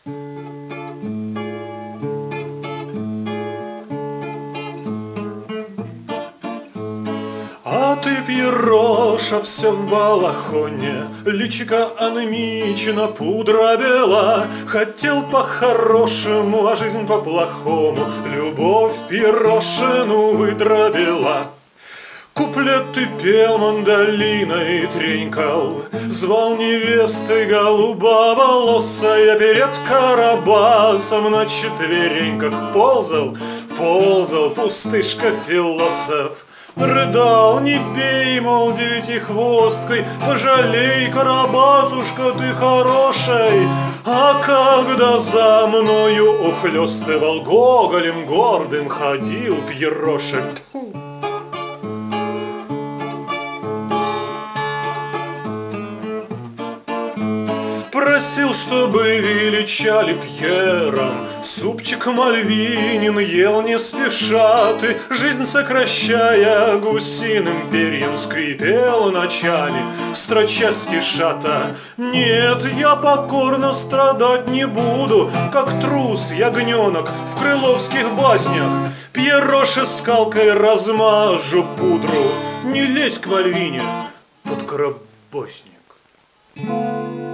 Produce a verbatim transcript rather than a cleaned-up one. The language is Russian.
А ты, Пьероша, все в балахоне, личико анемично, пудра бела. Хотел по-хорошему, а жизнь по-плохому любовь Пьерошину выдробила. Куплеты пел, мандолиной тренькал, звал невесты голубоволосая. Перед Карабасом на четвереньках ползал, ползал пустышка-философ. Рыдал: не бей, мол, девятихвосткой, пожалей, Карабасушка, ты хороший. А когда за мною ухлёстывал, гоголем гордым ходил Пьероша. Просил, чтобы величали Пьером, супчик Мальвинин ел не спеша. Ты, жизнь сокращая, гусиным перьям скрипел ночами, строча стишата. Нет, я покорно страдать не буду, как трус ягненок в крыловских баснях. Пьероше скалкой размажу пудру, не лезь к Мальвине под карабасник.